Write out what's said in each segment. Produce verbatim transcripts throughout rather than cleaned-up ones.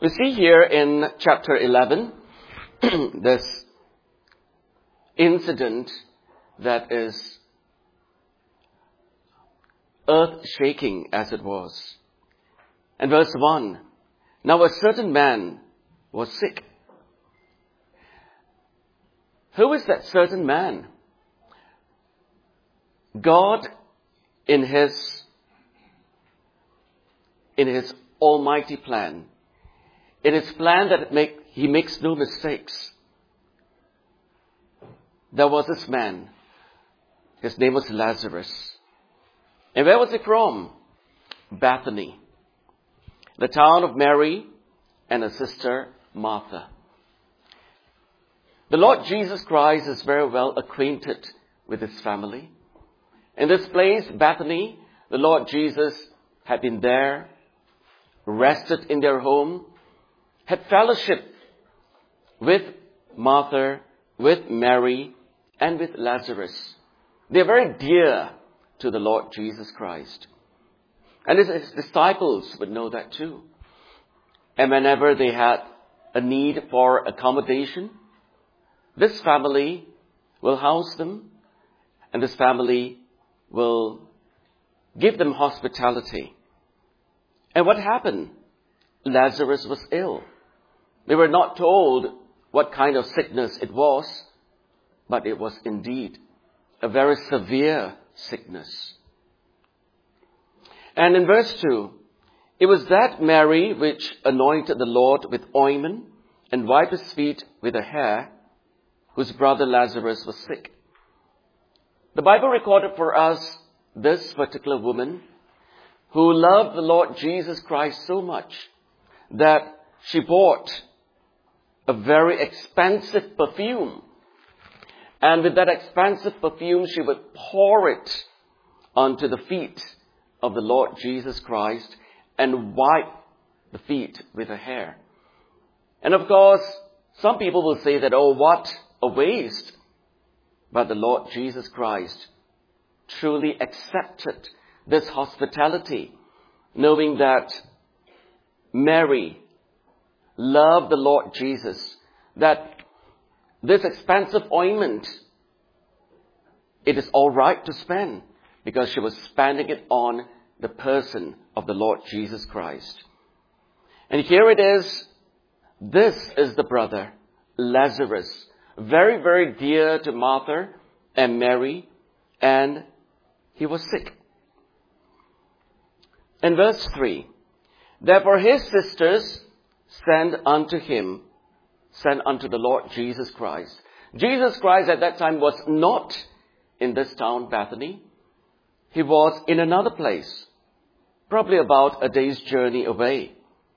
We see here in chapter eleven this incident that is earth-shaking as it was. And verse one, now a certain man was sick. Who is that certain man? God, in His, in His almighty plan, in His plan that it make, He makes no mistakes, there was this man. His name was Lazarus. And where was he from? Bethany, the town of Mary and her sister Martha. The Lord Jesus Christ is very well acquainted with His family. In this place, Bethany, the Lord Jesus had been there, rested in their home, had fellowship with Martha, with Mary, and with Lazarus. They are very dear to the Lord Jesus Christ. And His, his disciples would know that too. And whenever they had a need for accommodation, this family will house them, and this family will give them hospitality. And what happened? Lazarus was ill. They were not told what kind of sickness it was, but it was indeed a very severe sickness. And in verse two, it was that Mary which anointed the Lord with ointment and wiped His feet with her hair, whose brother Lazarus was sick. The Bible recorded for us this particular woman who loved the Lord Jesus Christ so much that she bought a very expensive perfume. And with that expensive perfume, she would pour it onto the feet of the Lord Jesus Christ and wipe the feet with her hair. And of course, some people will say that, oh, what a waste. But the Lord Jesus Christ truly accepted this hospitality, knowing that Mary loved the Lord Jesus, that this expensive ointment, it is all right to spend because she was spending it on the person of the Lord Jesus Christ. And here it is. This is the brother, Lazarus, very, very dear to Martha and Mary, and he was sick. In verse three, therefore his sisters sent unto him, sent unto the Lord Jesus Christ. Jesus Christ at that time was not in this town, Bethany. He was in another place, probably about a day's journey away.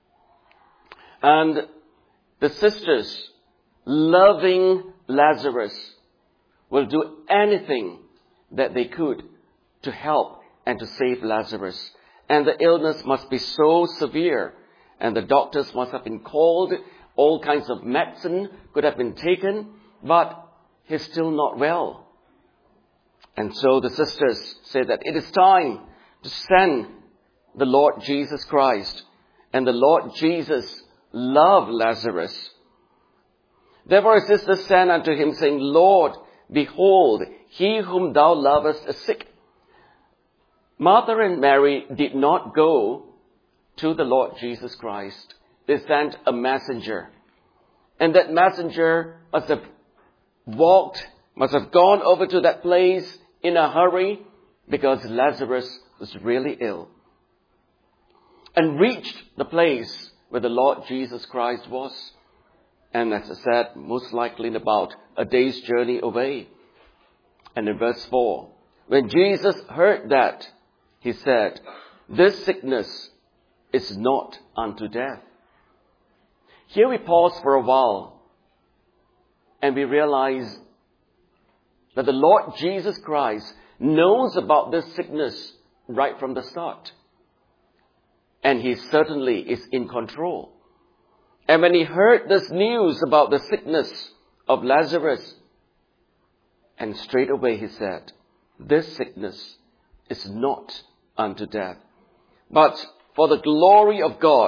And the sisters, loving Lazarus, will do anything that they could to help and to save Lazarus. And the illness must be so severe, and the doctors must have been called. All kinds of medicine could have been taken, but he's still not well. And so the sisters say that it is time to send the Lord Jesus Christ. And the Lord Jesus loved Lazarus. Therefore his sisters sent unto him, saying, Lord, behold, he whom thou lovest is sick. Martha and Mary did not go to the Lord Jesus Christ. They sent a messenger. And that messenger must have walked, must have gone over to that place in a hurry because Lazarus was really ill. And reached the place where the Lord Jesus Christ was. And as I said, most likely in about a day's journey away. And in verse four, when Jesus heard that, he said, this sickness is not unto death. Here we pause for a while and we realize that the Lord Jesus Christ knows about this sickness right from the start. And He certainly is in control. And when He heard this news about the sickness of Lazarus, and straight away He said, this sickness is not unto death, but for the glory of God,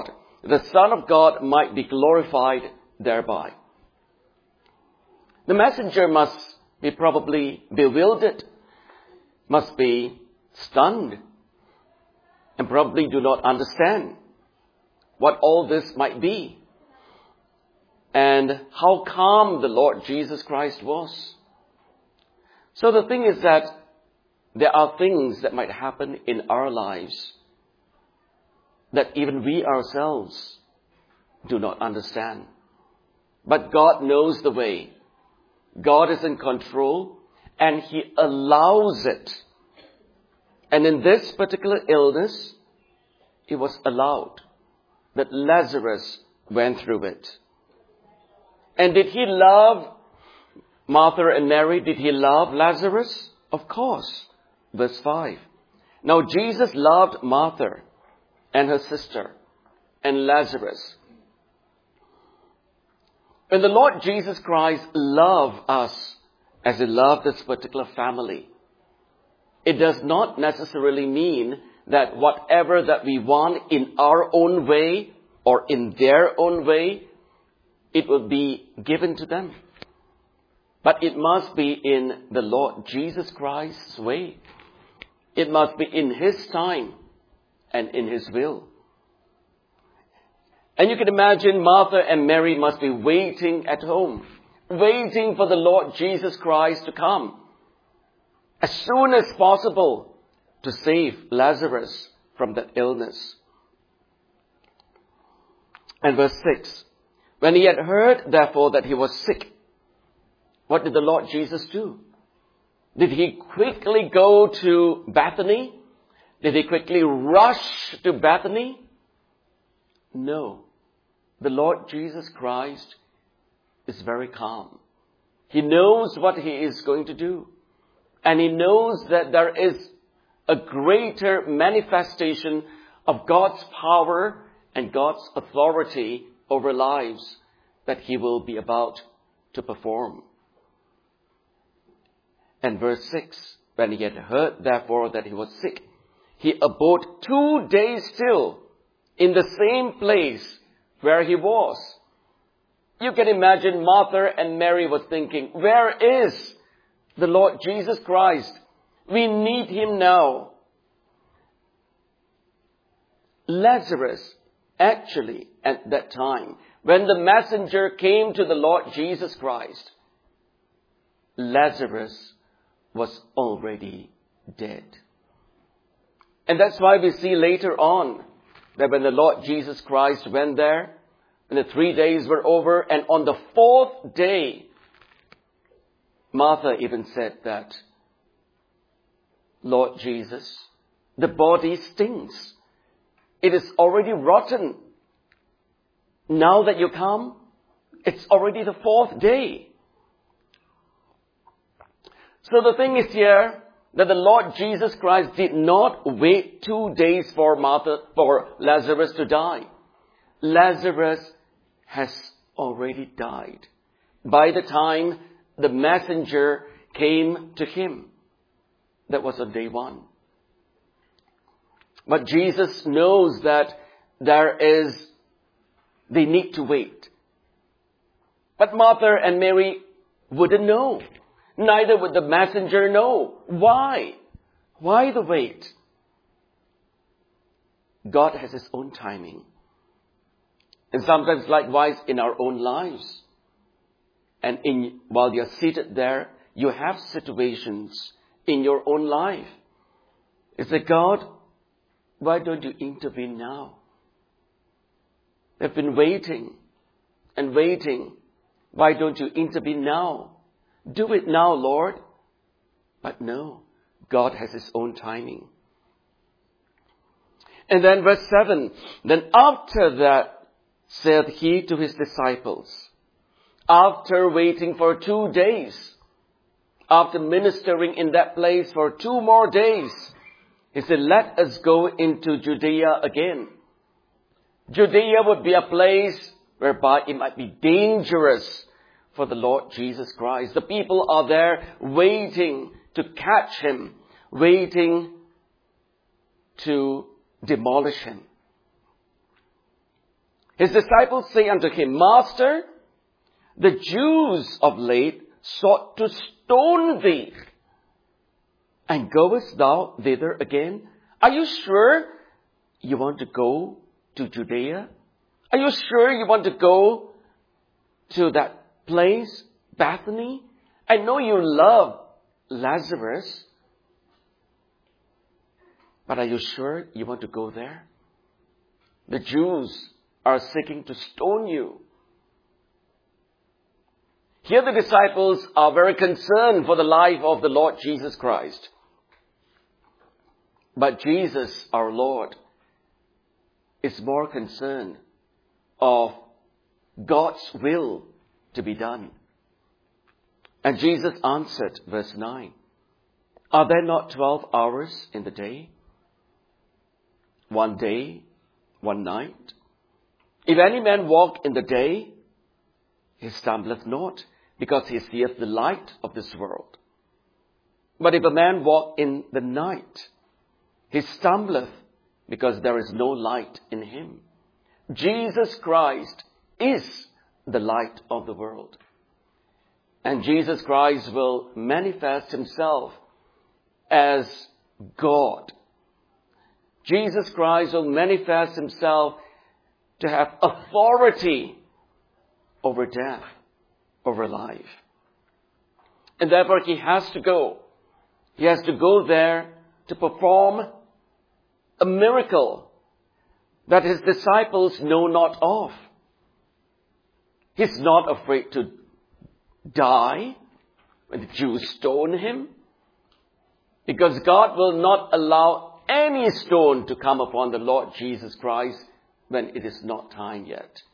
the Son of God might be glorified thereby. The messenger must be probably bewildered, must be stunned, and probably do not understand what all this might be, and how calm the Lord Jesus Christ was. So the thing is that there are things that might happen in our lives that even we ourselves do not understand. But God knows the way. God is in control, and He allows it. And in this particular illness, it was allowed that Lazarus went through it. And did He love Martha and Mary? Did He love Lazarus? Of course. Verse five. Now Jesus loved Martha and her sister and Lazarus. When the Lord Jesus Christ loved us as He loved this particular family, it does not necessarily mean that whatever that we want in our own way or in their own way, it will be given to them. But it must be in the Lord Jesus Christ's way. It must be in His time and in His will. And you can imagine Martha and Mary must be waiting at home, waiting for the Lord Jesus Christ to come as soon as possible to save Lazarus from that illness. And verse six, when He had heard, therefore, that he was sick, what did the Lord Jesus do? Did He quickly go to Bethany? Did He quickly rush to Bethany? No. The Lord Jesus Christ is very calm. He knows what He is going to do. And He knows that there is a greater manifestation of God's power and God's authority over lives that He will be about to perform. And verse six, when He had heard, therefore, that he was sick, He abode two days still in the same place where He was. You can imagine Martha and Mary was thinking, where is the Lord Jesus Christ? We need Him now. Lazarus, actually, at that time, when the messenger came to the Lord Jesus Christ, Lazarus was already dead. And that's why we see later on that when the Lord Jesus Christ went there, and the three days were over, and on the fourth day, Martha even said that, Lord Jesus, the body stinks. It is already rotten. Now that you come, it's already the fourth day. So the thing is here that the Lord Jesus Christ did not wait two days for Martha, for Lazarus to die. Lazarus has already died by the time the messenger came to him. That was on day one. But Jesus knows that there is, they need to wait. But Martha and Mary wouldn't know. Neither would the messenger know. Why? Why the wait? God has His own timing. And sometimes likewise in our own lives. And in, while you're seated there, you have situations in your own life. You say, God, why don't you intervene now? They've been waiting and waiting. Why don't you intervene now? Do it now, Lord. But no, God has His own timing. And then verse seven, then after that said He to His disciples, after waiting for two days, after ministering in that place for two more days, He said, let us go into Judea again. Judea would be a place whereby it might be dangerous for the Lord Jesus Christ. The people are there waiting to catch Him, waiting to demolish Him. His disciples say unto him, Master, the Jews of late sought to stone thee. And goest thou thither again? Are you sure you want to go to Judea? Are you sure you want to go to that place, Bethany? I know you love Lazarus, but are you sure you want to go there? The Jews are seeking to stone you. Here the disciples are very concerned for the life of the Lord Jesus Christ. But Jesus, our Lord, is more concerned of God's will to be done. And Jesus answered, verse nine, Are there not twelve hours in the day? One day, one night? If any man walk in the day, he stumbleth not, because he seeth the light of this world. But if a man walk in the night, he stumbleth, because there is no light in him. Jesus Christ is the light of the world. And Jesus Christ will manifest himself as God. Jesus Christ will manifest himself to have authority over death, over life. And therefore he has to go. He has to go there to perform a miracle that his disciples know not of. He's not afraid to die when the Jews stone him, because God will not allow any stone to come upon the Lord Jesus Christ when it is not time yet.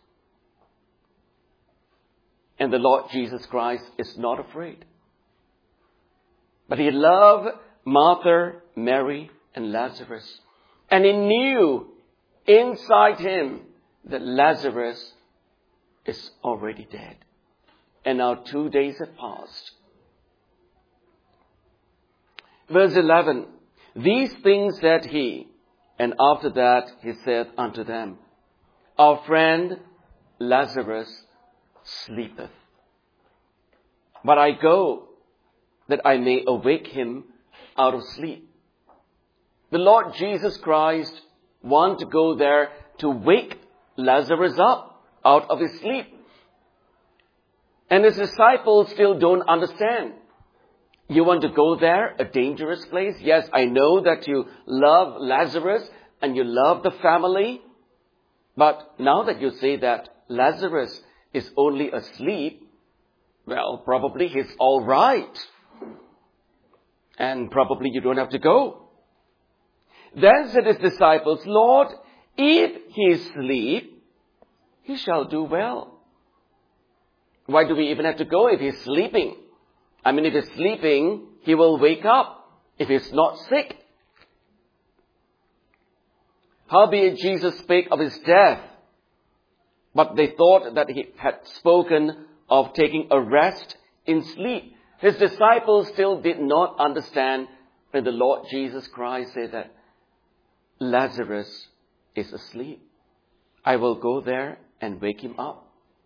And the Lord Jesus Christ is not afraid. But he loved Martha, Mary, and Lazarus. And he knew inside him that Lazarus is already dead. And now two days have passed. Verse eleven, These things said he, and after that he said unto them, Our friend Lazarus sleepeth. But I go that I may awake him out of sleep. The Lord Jesus Christ wanted to go there to wake Lazarus up out of his sleep. And his disciples still don't understand. You want to go there, a dangerous place? Yes, I know that you love Lazarus and you love the family. But now that you say that Lazarus is only asleep, well, probably he's all right. And probably you don't have to go. Then said his disciples, Lord, if he sleep, he shall do well. Why do we even have to go if he's sleeping? I mean, if he's sleeping, he will wake up if he's not sick. Howbeit Jesus spake of his death, but they thought that he had spoken of taking a rest in sleep. His disciples still did not understand when the Lord Jesus Christ said that Lazarus is asleep. I will go there and wake him up.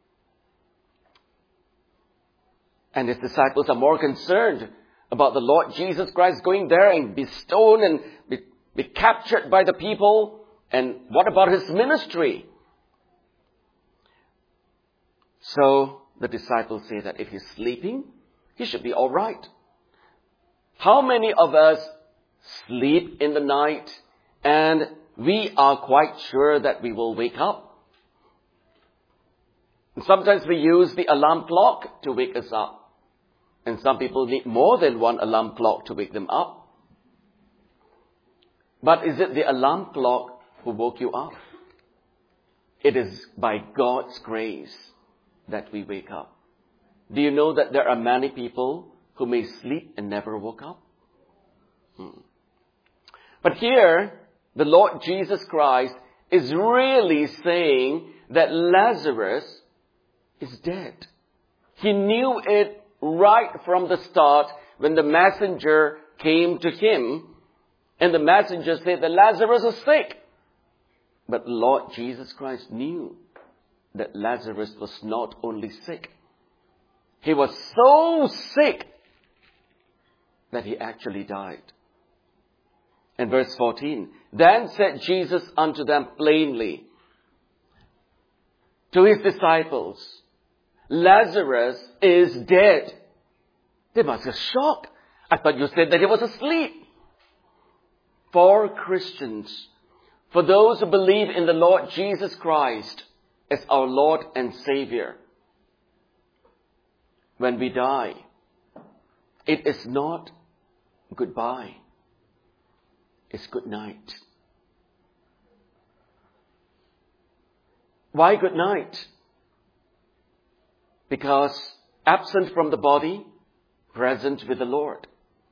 And his disciples are more concerned about the Lord Jesus Christ going there and be stoned and be, be captured by the people. And what about his ministry? So the disciples say that if he's sleeping, he should be all right. How many of us sleep in the night and we are quite sure that we will wake up? And sometimes we use the alarm clock to wake us up. And some people need more than one alarm clock to wake them up. But is it the alarm clock who woke you up? It is by God's grace that we wake up. Do you know that there are many people who may sleep and never woke up? Hmm. But here, the Lord Jesus Christ is really saying that Lazarus is dead. He knew it right from the start when the messenger came to him, and the messenger said that Lazarus is sick. But Lord Jesus Christ knew that Lazarus was not only sick, he was so sick that he actually died. In verse fourteen, then said Jesus unto them plainly, to his disciples, Lazarus is dead. They must have shocked. I thought you said that he was asleep. For Christians, for those who believe in the Lord Jesus Christ as our Lord and Savior, when we die, it is not goodbye. It's good night. Why good night? Because absent from the body, present with the Lord.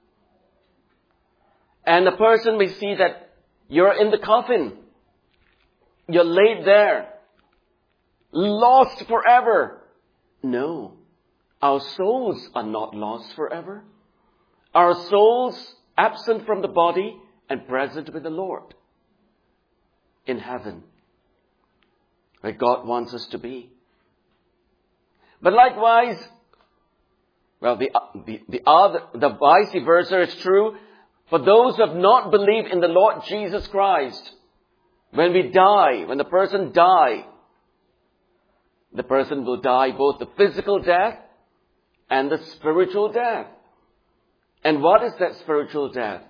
And a person may see that you're in the coffin. You're laid there. Lost forever. No. Our souls are not lost forever. Our souls absent from the body and present with the Lord in heaven, where God wants us to be. But likewise, well, the, the, the other, the vice versa is true for those who have not believed in the Lord Jesus Christ. When we die, when the person dies, the person will die both the physical death and the spiritual death. And what is that spiritual death?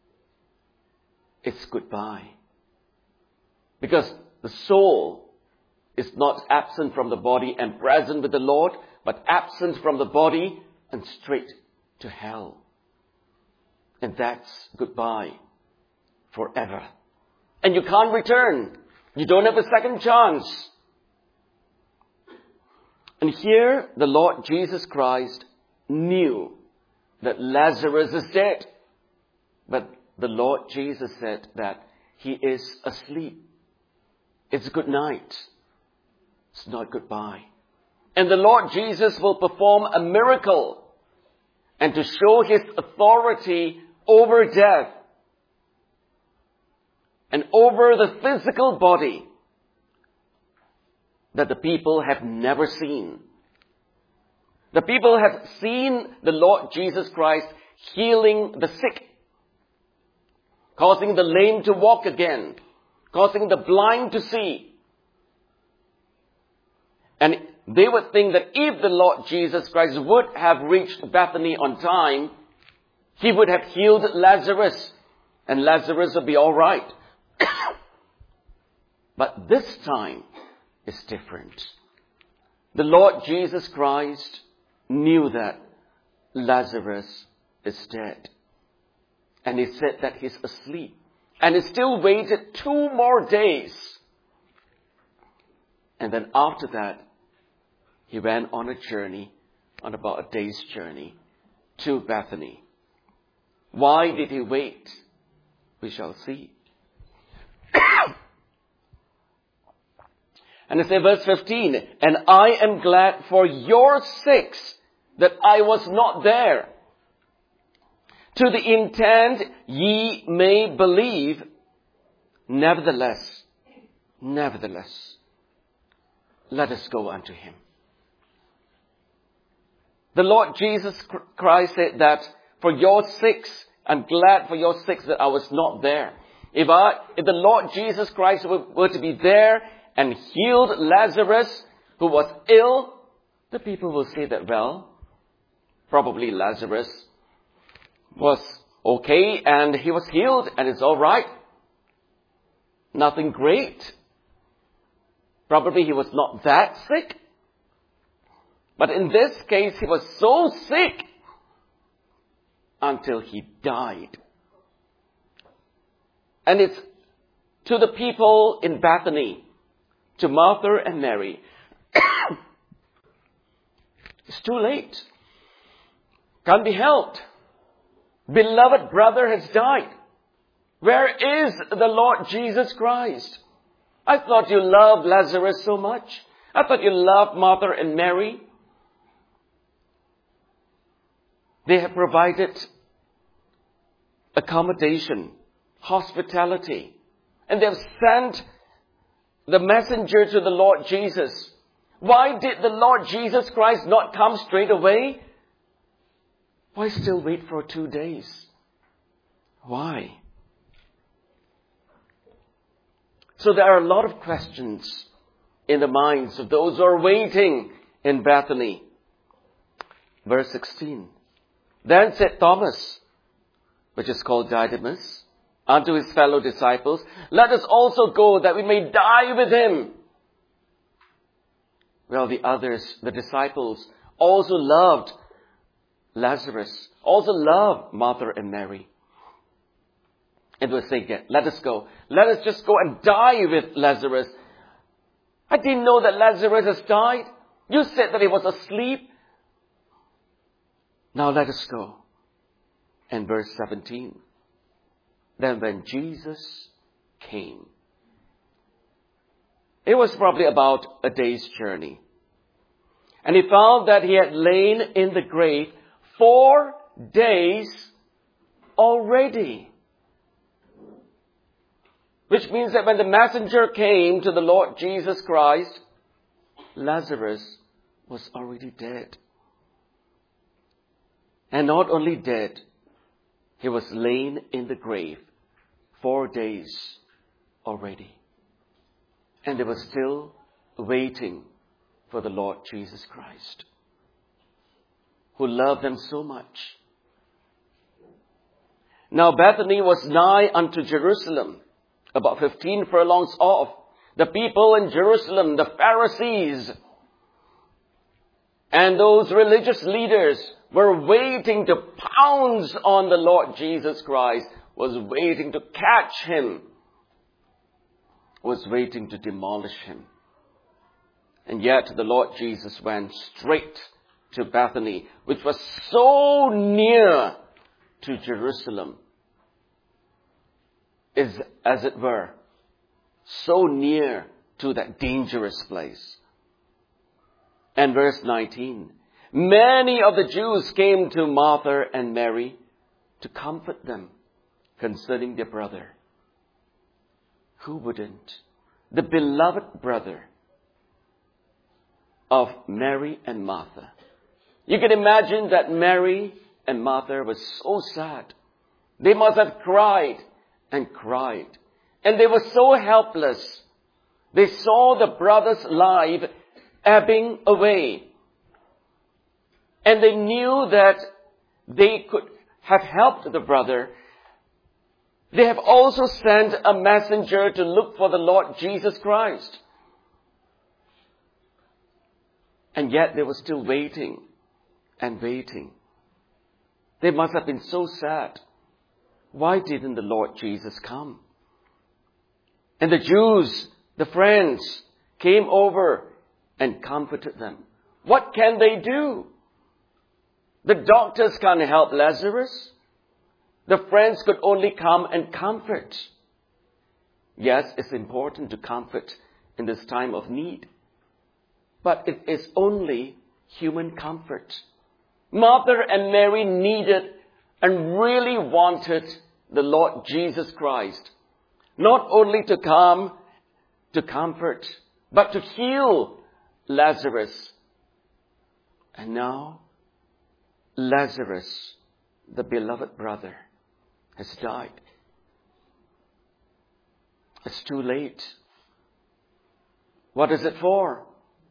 It's goodbye. Because the soul is not absent from the body and present with the Lord, but absent from the body and straight to hell. And that's goodbye forever. And you can't return. You don't have a second chance. And here the Lord Jesus Christ knew that Lazarus is dead. But the Lord Jesus said that he is asleep. It's good night. It's not goodbye. And the Lord Jesus will perform a miracle and to show his authority over death and over the physical body that the people have never seen. The people have seen the Lord Jesus Christ healing the sick, causing the lame to walk again, causing the blind to see. And they would think that if the Lord Jesus Christ would have reached Bethany on time, he would have healed Lazarus, and Lazarus would be all right. But this time is different. The Lord Jesus Christ knew that Lazarus is dead. And he said that he's asleep. And he still waited two more days. And then after that, he went on a journey, on about a day's journey, to Bethany. Why did he wait? We shall see. And it says, verse fifteen, and I am glad for your sakes that I was not there, to the intent ye may believe. Nevertheless, nevertheless, let us go unto him. The Lord Jesus Christ said that for your sakes, I'm glad for your sakes that I was not there. If I, if the Lord Jesus Christ were, were to be there and healed Lazarus, who was ill, the people will say that, well, probably Lazarus was okay and he was healed and it's all right. Nothing great. Probably he was not that sick. But in this case, he was so sick until he died. And it's to the people in Bethany, to Martha and Mary, it's too late. Can't be helped. Beloved brother has died. Where is the Lord Jesus Christ? I thought you loved Lazarus so much. I thought you loved Martha and Mary. They have provided accommodation, hospitality, and they have sent the messenger to the Lord Jesus Why did the Lord Jesus Christ not come straight away? Why still wait for two days? Why? So there are a lot of questions in the minds of those who are waiting in Bethany. Verse sixteen. Then said Thomas, which is called Didymus, unto his fellow disciples, let us also go that we may die with him. Well, the others, the disciples, also loved Lazarus, also loved Martha and Mary. And they were saying, let us go. Let us just go and die with Lazarus. I didn't know that Lazarus has died. You said that he was asleep. Now let us go. And verse seventeen. Then when Jesus came, it was probably about a day's journey. And he found that he had lain in the grave four days already. Which means that when the messenger came to the Lord Jesus Christ, Lazarus was already dead. And not only dead, he was lain in the grave four days already. And they were still waiting for the Lord Jesus Christ, who loved them so much. Now Bethany was nigh unto Jerusalem, about fifteen furlongs off. The people in Jerusalem, the Pharisees, and those religious leaders were waiting to pounce on the Lord Jesus Christ, was waiting to catch him, was waiting to demolish him. And yet the Lord Jesus went straight to Bethany, which was so near to Jerusalem, is, as it were, so near to that dangerous place. And verse nineteen, many of the Jews came to Martha and Mary to comfort them concerning their brother. Who wouldn't? The beloved brother of Mary and Martha. You can imagine that Mary and Martha were so sad. They must have cried and cried. And they were so helpless. They saw the brother's life ebbing away. And they knew that they could have helped the brother. They have also sent a messenger to look for the Lord Jesus Christ. And yet they were still waiting and waiting. They must have been so sad. Why didn't the Lord Jesus come? And the Jews, the friends, came over and comforted them. What can they do? The doctors can't help Lazarus. The friends could only come and comfort. Yes, it's important to comfort in this time of need. But it is only human comfort. Martha and Mary needed and really wanted the Lord Jesus Christ, not only to come to comfort, but to heal Lazarus. And now, Lazarus, the beloved brother, has died. It's too late. What is it for?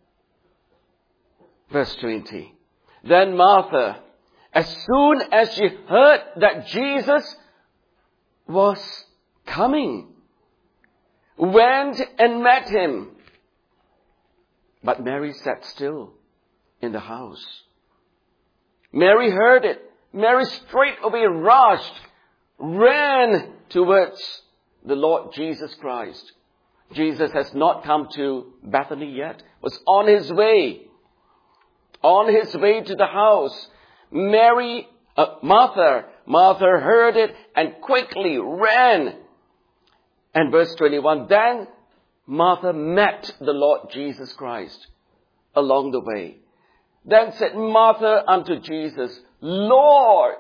Verse twenty. Then Martha, as soon as she heard that Jesus was coming, went and met him. But Mary sat still in the house. Mary heard it. Mary straight away rushed, ran towards the Lord Jesus Christ. Jesus has not come to Bethany yet, was on his way. On his way to the house, Mary, uh, Martha, Martha heard it and quickly ran. And verse twenty-one, then Martha met the Lord Jesus Christ along the way. Then said Martha unto Jesus, Lord,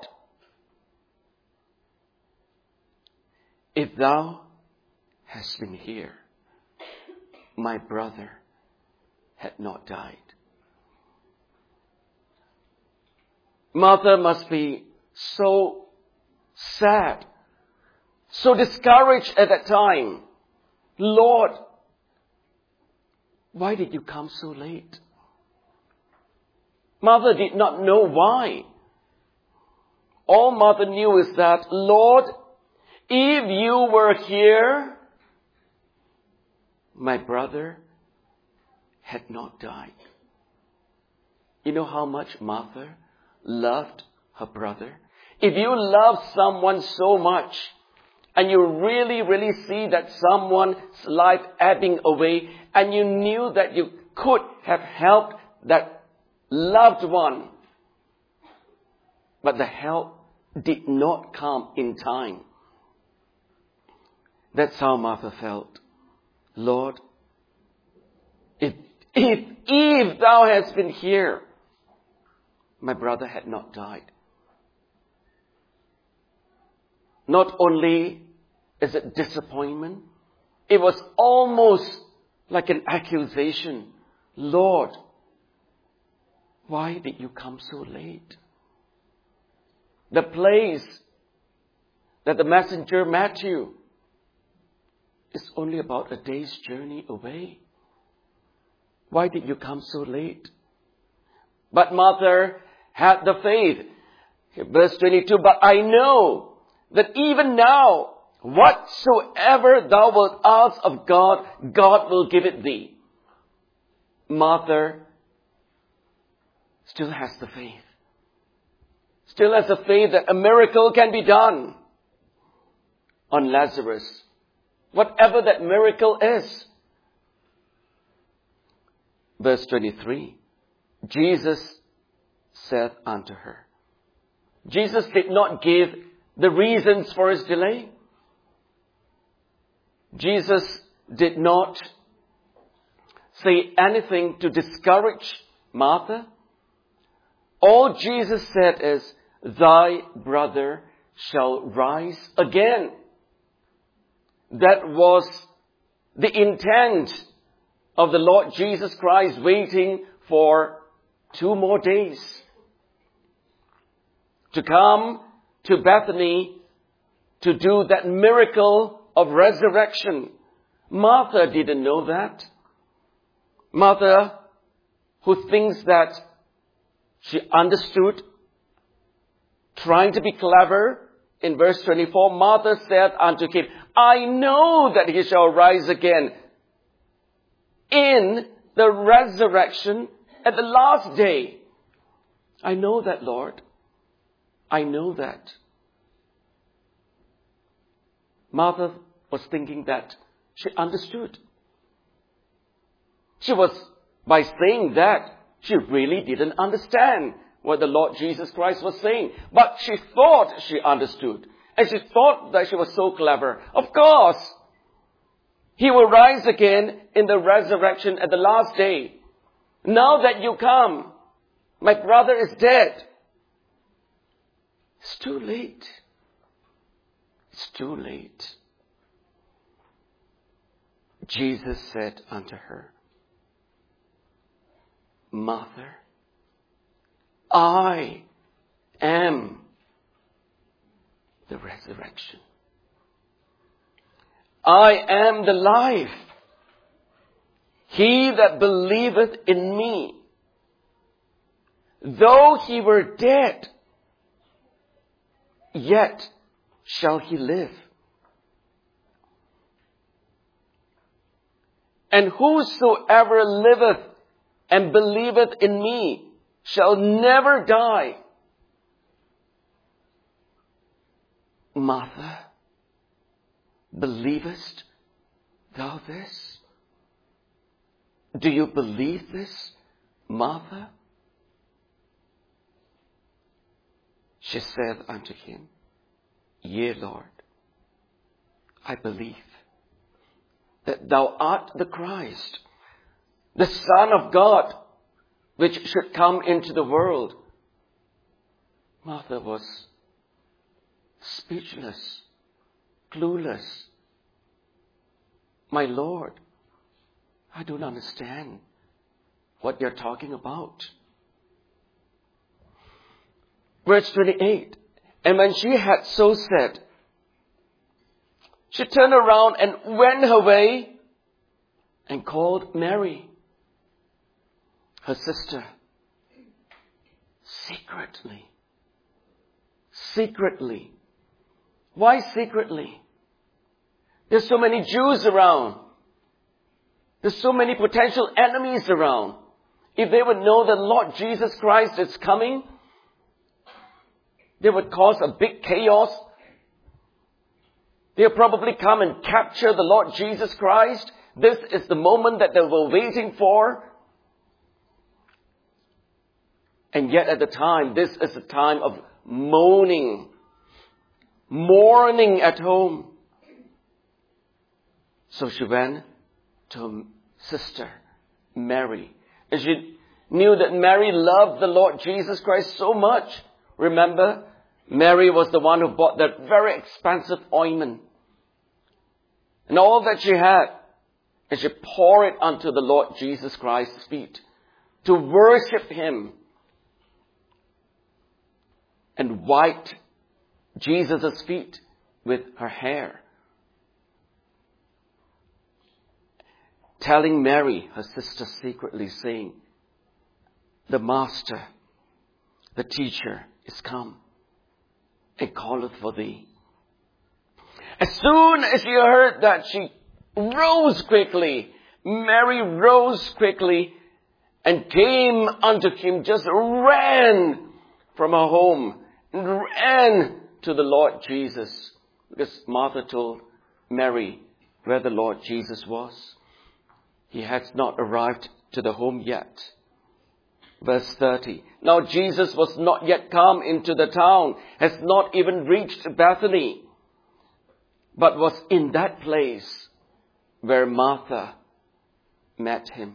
if thou hast been here, my brother had not died. Martha must be so sad, so discouraged at that time. Lord, why did you come so late? Martha did not know why. All Martha knew is that, Lord, if you were here, my brother had not died. You know how much Martha loved her brother? If you love someone so much, and you really, really see that someone's life ebbing away, and you knew that you could have helped that loved one, but the help did not come in time. That's how Martha felt. Lord, if, if, if thou hadst been here, my brother had not died. Not only is it disappointment, it was almost like an accusation. Lord, why did you come so late? The place that the messenger Matthew is only about a day's journey away. Why did you come so late? But Martha had the faith. Verse twenty-two, but I know that even now, whatsoever thou wilt ask of God, God will give it thee. Martha still has the faith. Still has the faith that a miracle can be done on Lazarus. Whatever that miracle is. Verse twenty-three, Jesus said unto her. Jesus did not give the reasons for his delay. Jesus did not say anything to discourage Martha. All Jesus said is, thy brother shall rise again. That was the intent of the Lord Jesus Christ, waiting for two more days to come to Bethany to do that miracle of resurrection. Martha didn't know that. Martha, who thinks that she understood, trying to be clever, in verse twenty-four, Martha said unto him, I know that he shall rise again in the resurrection at the last day. I know that, Lord. I know that. Martha was thinking that she understood. She was, by saying that, she really didn't understand what the Lord Jesus Christ was saying. But she thought she understood. And she thought that she was so clever. Of course, he will rise again in the resurrection at the last day. Now that you come, my brother is dead. It's too late. It's too late. Jesus said unto her, Martha, I am the resurrection. I am the life. He that believeth in me, though he were dead, yet shall he live. And whosoever liveth and believeth in me shall never die. Martha, believest thou this? Do you believe this, Martha? She said unto him, Yea, Lord, I believe that thou art the Christ, the Son of God, which should come into the world. Martha was speechless, clueless. My Lord, I don't understand. what they're talking about. Verse twenty-eight. And when she had so said, she turned around and went her way and called Mary, her sister, secretly. Secretly. Why secretly? There's so many Jews around. There's so many potential enemies around. If they would know that Lord Jesus Christ is coming, they would cause a big chaos. They'll probably come and capture the Lord Jesus Christ. This is the moment that they were waiting for. And yet at the time, this is a time of mourning, mourning at home. So she went to her sister, Mary. And she knew that Mary loved the Lord Jesus Christ so much. Remember, Mary was the one who bought that very expensive ointment. And all that she had, and she poured it unto the Lord Jesus Christ's feet to worship Him. And wiped Jesus' feet with her hair. Telling Mary, her sister, secretly, saying, the Master, the Teacher, is come and calleth for thee. As soon as she heard that, she rose quickly. Mary rose quickly and came unto Him, just ran from her home and ran to the Lord Jesus. Because Martha told Mary where the Lord Jesus was. He had not arrived to the home yet. Verse thirty. Now Jesus was not yet come into the town, has not even reached Bethany, but was in that place where Martha met Him.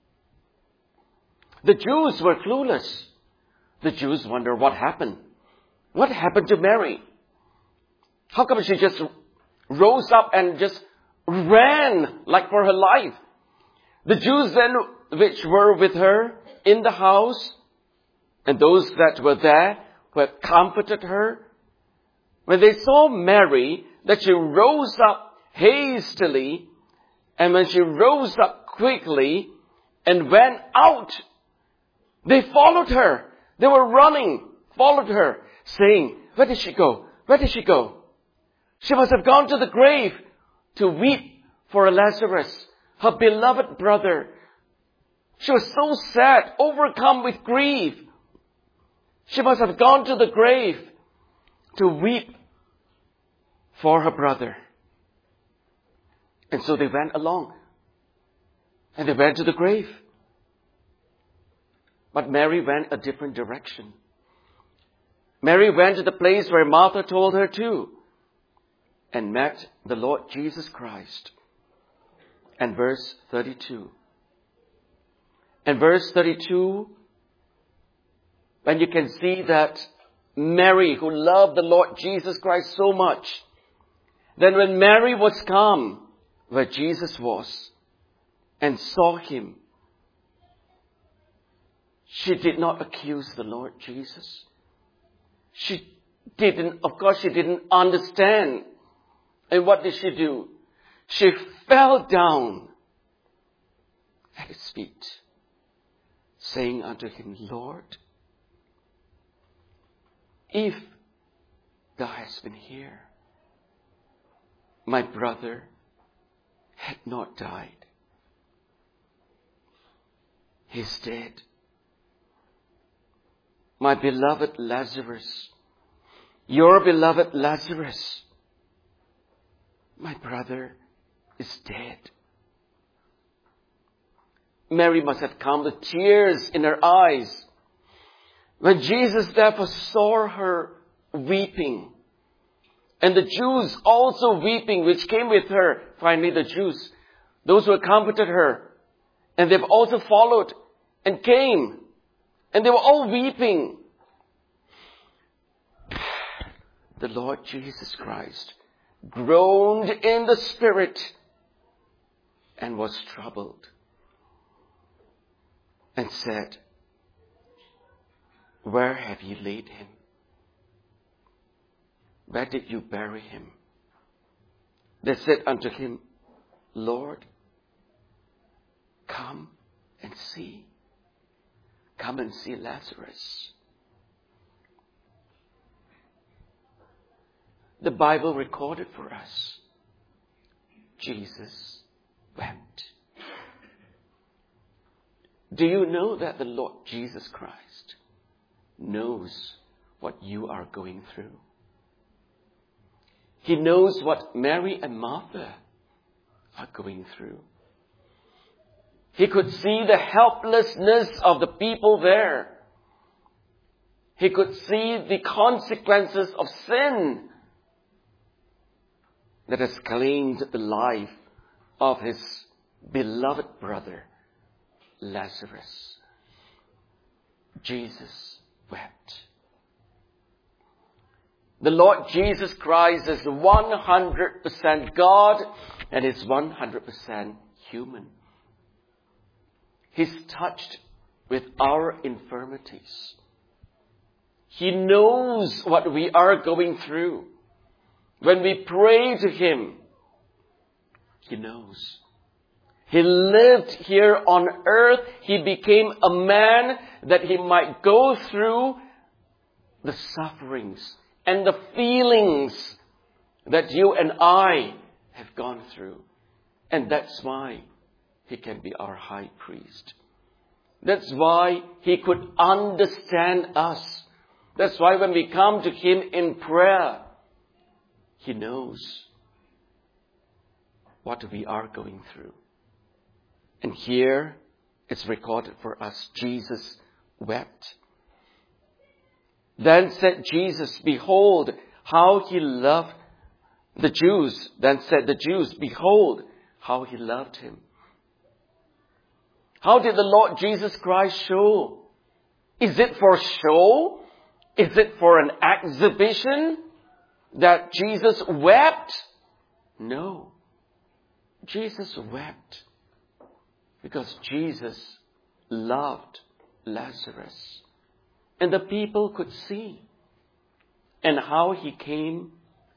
The Jews were clueless. The Jews wonder what happened. What happened to Mary? How come she just rose up and just ran like for her life? The Jews then which were with her in the house, and those that were there who had comforted her, when they saw Mary, that she rose up hastily, and when she rose up quickly and went out, they followed her. They were running, followed her, saying, where did she go? Where did she go? She must have gone to the grave to weep for Lazarus, her beloved brother. She was so sad, overcome with grief. She must have gone to the grave to weep for her brother. And so they went along. And they went to the grave. But Mary went a different direction. Mary went to the place where Martha told her to, and met the Lord Jesus Christ. And verse thirty-two. And verse thirty-two, when you can see that Mary, who loved the Lord Jesus Christ so much, then when Mary was come where Jesus was and saw Him, she did not accuse the Lord Jesus. She didn't, of course she didn't understand. And what did she do? She fell down at His feet, saying unto Him, Lord, if Thou hast been here, my brother had not died. He's dead. My beloved Lazarus, your beloved Lazarus, my brother is dead. Mary must have come with tears in her eyes when Jesus therefore saw her weeping. And the Jews also weeping, which came with her. Finally, the Jews, those who had comforted her, and they've also followed and came. And they were all weeping. The Lord Jesus Christ groaned in the spirit and was troubled. and said, "Where have you laid him? Where did you bury him?" They said unto him, "Lord, come and see. Come and see Lazarus." The Bible recorded for us, Jesus wept. Do you know that the Lord Jesus Christ knows what you are going through? He knows what Mary and Martha are going through. He could see the helplessness of the people there. He could see the consequences of sin that has claimed the life of his beloved brother, Lazarus. Jesus wept. The Lord Jesus Christ is one hundred percent God and is one hundred percent human. He's touched with our infirmities. He knows what we are going through. When we pray to Him, He knows. He lived here on earth. He became a man that He might go through the sufferings and the feelings that you and I have gone through. And that's why He can be our high priest. That's why He could understand us. That's why when we come to Him in prayer, He knows what we are going through. And here it's recorded for us, Jesus wept. Then said Jesus, "Behold, how He loved the Jews." Then said the Jews, "Behold, how He loved Him." How did the Lord Jesus Christ show? Is it for show? Is it for an exhibition that Jesus wept? No. Jesus wept because Jesus loved Lazarus. And the people could see. And how He came.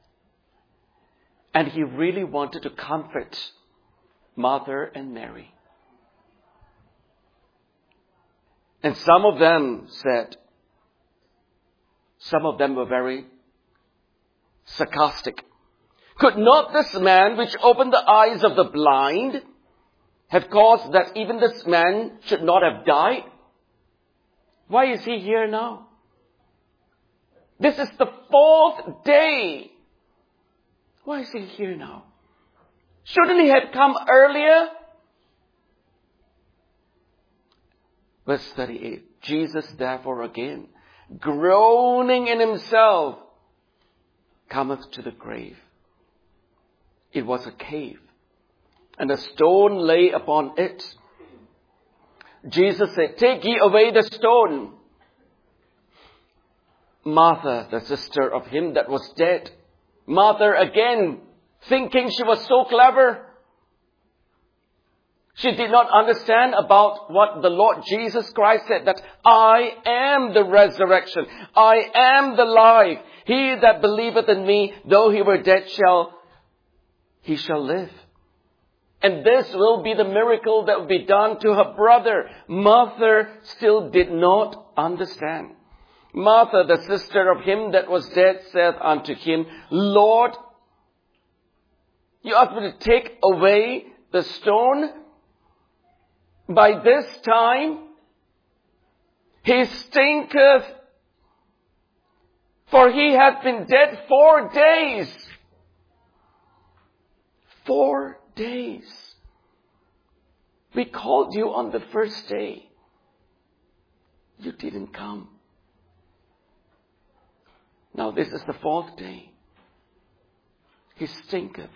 And He really wanted to comfort Martha and Mary. And some of them said, some of them were very sarcastic. "Could not this man which opened the eyes of the blind have caused that even this man should not have died? Why is he here now? This is the fourth day. Why is he here now? Shouldn't he have come earlier?" Verse thirty-eight. Jesus therefore again, groaning in himself, cometh to the grave. It was a cave, and a stone lay upon it. Jesus said, "Take ye away the stone." Martha, the sister of him that was dead, Martha again, thinking she was so clever. She did not understand about what the Lord Jesus Christ said, that I am the resurrection. I am the life. He that believeth in me, though he were dead, shall, he shall live. And this will be the miracle that will be done to her brother. Martha still did not understand. Martha, the sister of him that was dead, said unto him, "Lord, you ask me to take away the stone? By this time, he stinketh, for he hath been dead four days. Four days. We called you on the first day. You didn't come. Now this is the fourth day. He stinketh."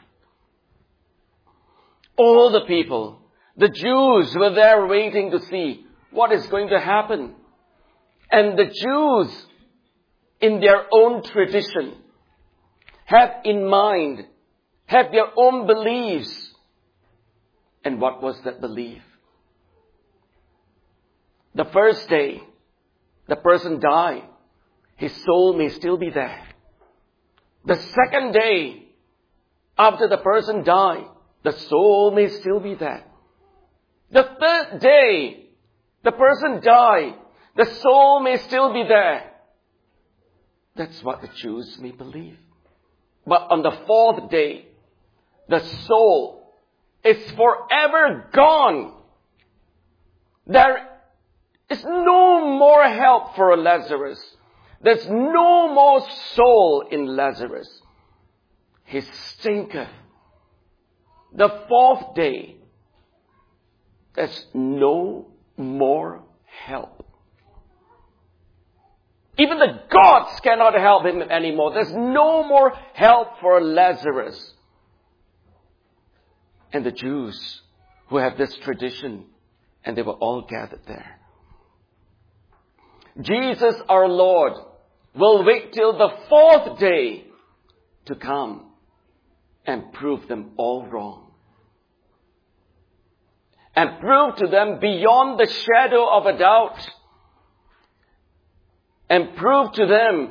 All the people, the Jews, were there waiting to see what is going to happen. And the Jews, in their own tradition, have in mind, have their own beliefs. And what was that belief? The first day, the person died. His soul may still be there. The second day, after the person died, the soul may still be there. The third day, the person died. The soul may still be there. That's what the Jews may believe. But on the fourth day, the soul is forever gone. There is no more help for Lazarus. There's no more soul in Lazarus. He stinketh. The fourth day, there's no more help. Even the gods cannot help him anymore. There's no more help for Lazarus. And the Jews who have this tradition, and they were all gathered there. Jesus our Lord will wait till the fourth day to come and prove them all wrong. And prove to them beyond the shadow of a doubt. And prove to them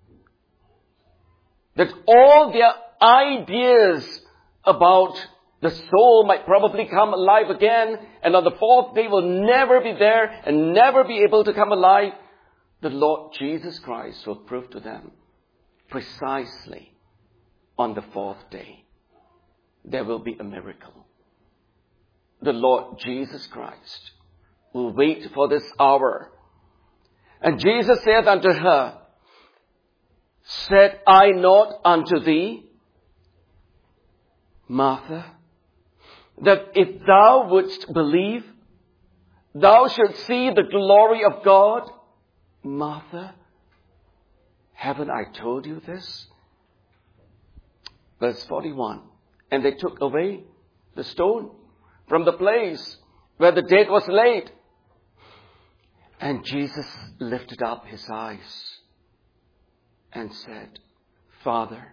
that all their ideas about the soul might probably come alive again, and on the fourth day will never be there and never be able to come alive. The Lord Jesus Christ will prove to them precisely on the fourth day there will be a miracle. The Lord Jesus Christ will wait for this hour. And Jesus saith unto her, said I not unto thee, Martha, that if thou wouldst believe, thou shouldst see the glory of God? Martha, haven't I told you this? Verse forty-one. And they took away the stone from the place where the dead was laid. And Jesus lifted up his eyes and said, Father,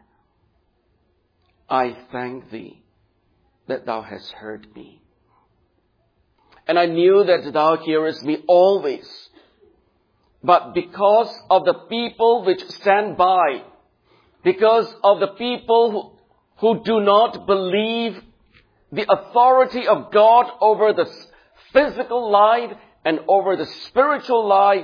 I thank thee that thou hast heard me. And I knew that thou hearest me always. But because of the people which stand by, because of the people who, who do not believe the authority of God over the physical life and over the spiritual life,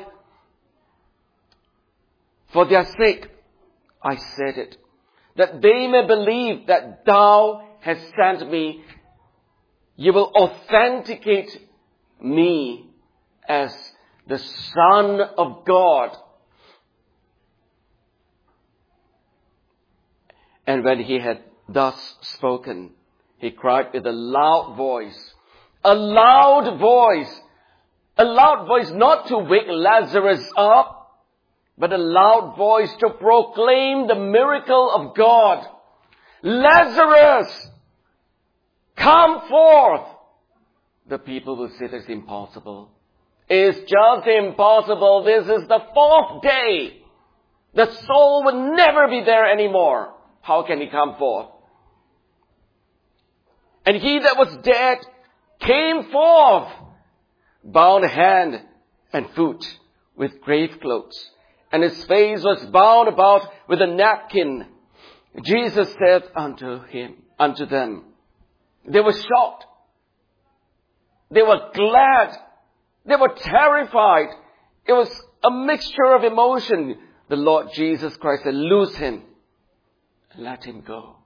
for their sake, I said it, that they may believe that thou hast sent me. You will authenticate me as the Son of God. And when he had thus spoken, he cried with a loud voice, a loud voice, a loud voice not to wake Lazarus up, but a loud voice to proclaim the miracle of God. Lazarus, come forth. The people will say it's impossible. It's just impossible. This is the fourth day. The soul will never be there anymore. How can he come forth? And he that was dead came forth, bound hand and foot with grave clothes, and his face was bound about with a napkin. Jesus said unto him, unto them, they were shocked. They were glad. They were terrified. It was a mixture of emotion. The Lord Jesus Christ said, loose him and let him go.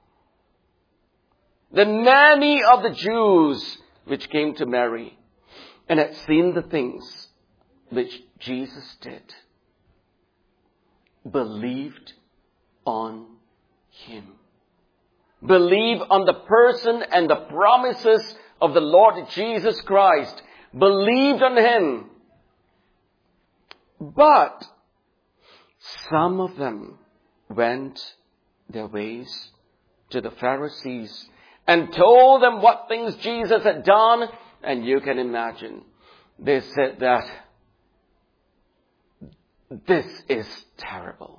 Then many of the Jews which came to Mary and had seen the things which Jesus did, believed on him. Believe on the person and the promises of the Lord Jesus Christ. Believed on him. But some of them went their ways to the Pharisees and told them what things Jesus had done. And you can imagine, they said that this is terrible.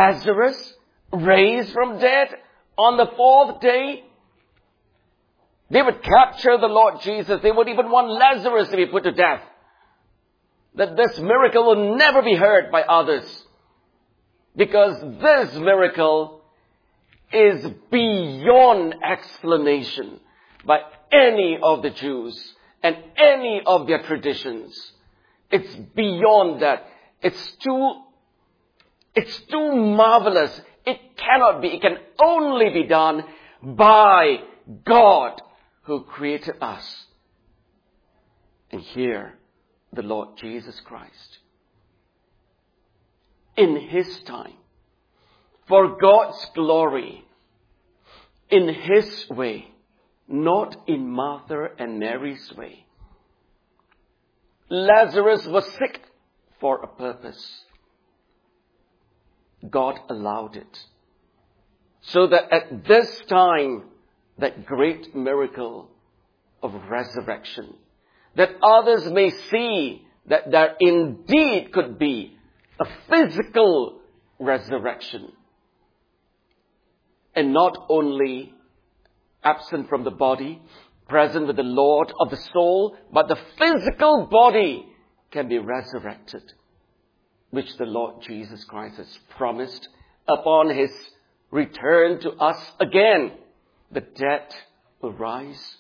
Lazarus raised from dead on the fourth day. They would capture the Lord Jesus. They would even want Lazarus to be put to death. That this miracle will never be heard by others. Because this miracle is beyond explanation by any of the Jews and any of their traditions. It's beyond that. It's too, it's too marvelous. It cannot be. It can only be done by God who created us. And here, the Lord Jesus Christ, in His time, for God's glory, in His way, not in Martha and Mary's way. Lazarus was sick for a purpose. God allowed it. So that at this time, that great miracle of resurrection, that others may see that there indeed could be a physical resurrection. And not only absent from the body, present with the Lord of the soul, but the physical body can be resurrected, which the Lord Jesus Christ has promised upon His return to us again. The dead will rise.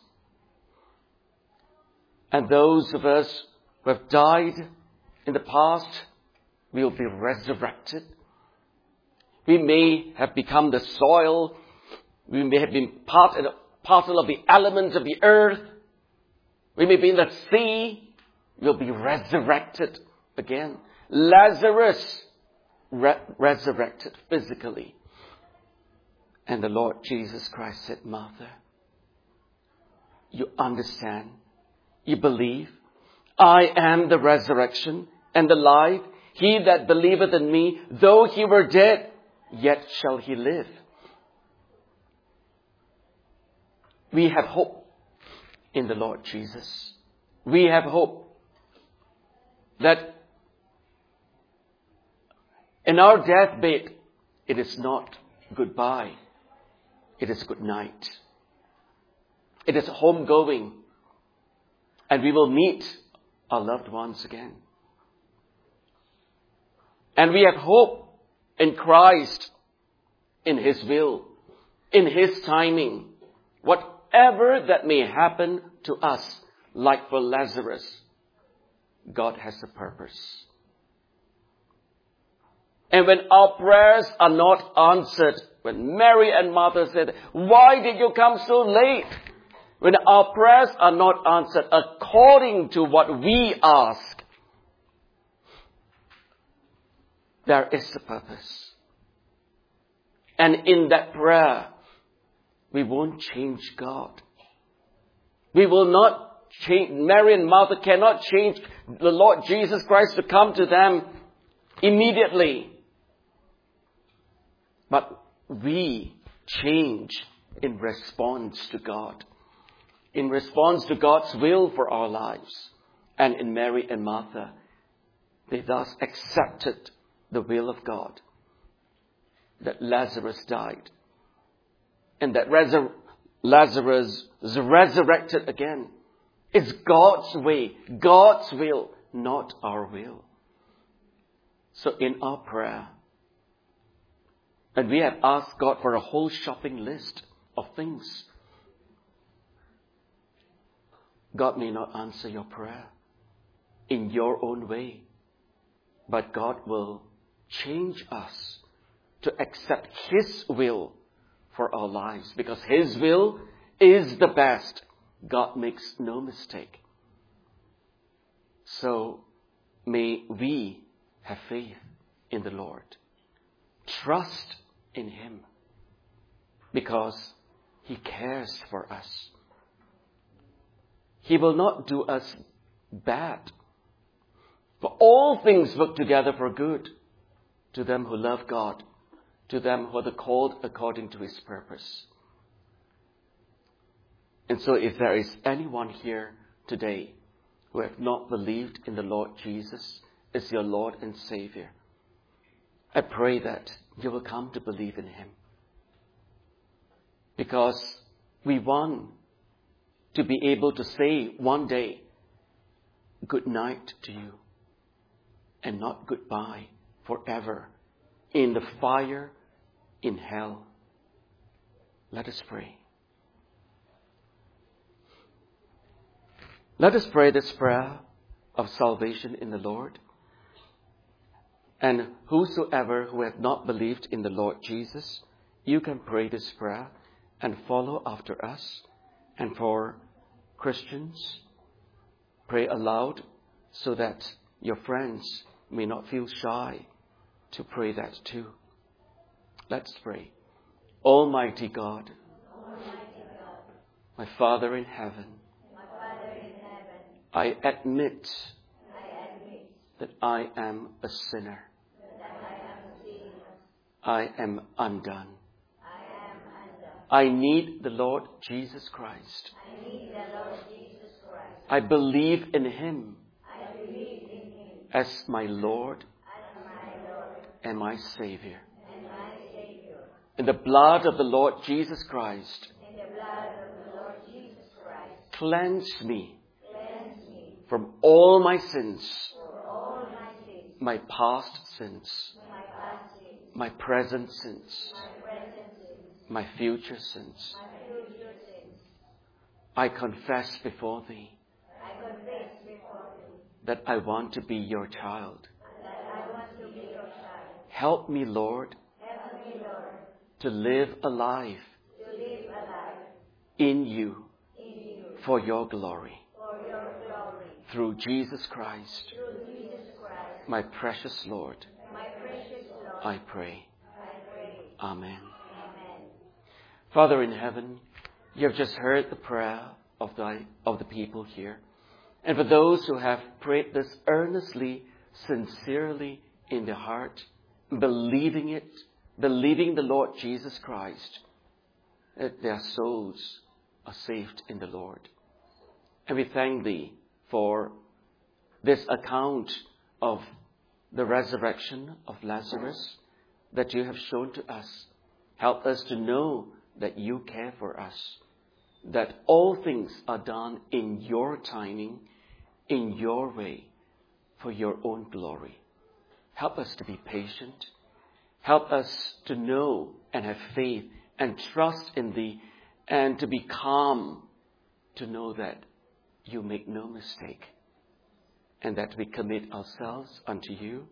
And those of us who have died in the past will be resurrected. We may have become the soil. We may have been part and parcel of the elements of the earth. We may be in the sea. We'll be resurrected again. Lazarus re- resurrected physically. And the Lord Jesus Christ said, Martha, you understand, you believe, I am the resurrection and the life. He that believeth in me, though he were dead, yet shall he live. We have hope in the Lord Jesus. We have hope that in our deathbed, it is not goodbye. It is good night. It is homegoing. And we will meet our loved ones again. And we have hope in Christ, in His will, in His timing. Whatever that may happen to us, like for Lazarus, God has a purpose. And when our prayers are not answered, when Mary and Martha said, why did you come so late? When our prayers are not answered according to what we ask, there is a purpose. And in that prayer, we won't change God. We will not change. Mary and Martha cannot change the Lord Jesus Christ to come to them immediately. But we change in response to God. In response to God's will for our lives. And in Mary and Martha, they thus accepted the will of God. That Lazarus died. And that resur- Lazarus is resurrected again. It's God's way, God's will, not our will. So in our prayer, and we have asked God for a whole shopping list of things, God may not answer your prayer in your own way, but God will change us to accept His will for our lives, because His will is the best. God makes no mistake. So may we have faith in the Lord. Trust in Him, because He cares for us. He will not do us bad. For all things work together for good to them who love God, to them who are called according to His purpose. And so if there is anyone here today who have not believed in the Lord Jesus as your Lord and Savior, I pray that you will come to believe in Him. Because we want to be able to say one day, good night to you, and not goodbye forever in the fire in hell. Let us pray. Let us pray this prayer of salvation in the Lord. And whosoever who hath not believed in the Lord Jesus, you can pray this prayer and follow after us. And for Christians, pray aloud so that your friends may not feel shy to pray that too. Let's pray. Almighty God, Almighty God, my Father in heaven, my Father in heaven, I admit I admit that I am a sinner. that I am a sinner. I am undone. I am undone. I need the Lord Jesus Christ. I need the Lord Jesus Christ. I believe in Him I believe in Him as my Lord as my Lord and my Savior. and my Savior. In the blood of the Lord Jesus Christ, In the blood of the Lord Jesus Christ, cleanse me cleanse me from all my sins, for all my sins, my past sins, my past sins, my present sins, my present sins, my future sins. my future sins. I confess before Thee I confess before Thee that I want to be your child. that I want to be your child. Help me, Lord, Help me, Lord, to live a life to live a life in You in You for Your glory. for Your glory. Through Jesus Christ, Through Jesus Christ, my precious Lord, my precious Lord, I pray. I pray. Amen. Amen. Father in heaven, You have just heard the prayer of, thy, of the people here. And for those who have prayed this earnestly, sincerely in their heart, believing it, believing the Lord Jesus Christ, that their souls are saved in the Lord. And we thank Thee for this account of the resurrection of Lazarus that You have shown to us. Help us to know that You care for us, that all things are done in Your timing, in Your way, for Your own glory. Help us to be patient. Help us to know and have faith and trust in Thee, and to be calm, to know that You make no mistake, and that we commit ourselves unto You,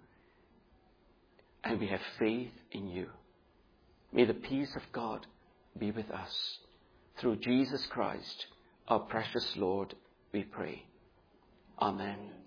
and we have faith in You. May the peace of God be with us. Through Jesus Christ, our precious Lord, we pray. Amen.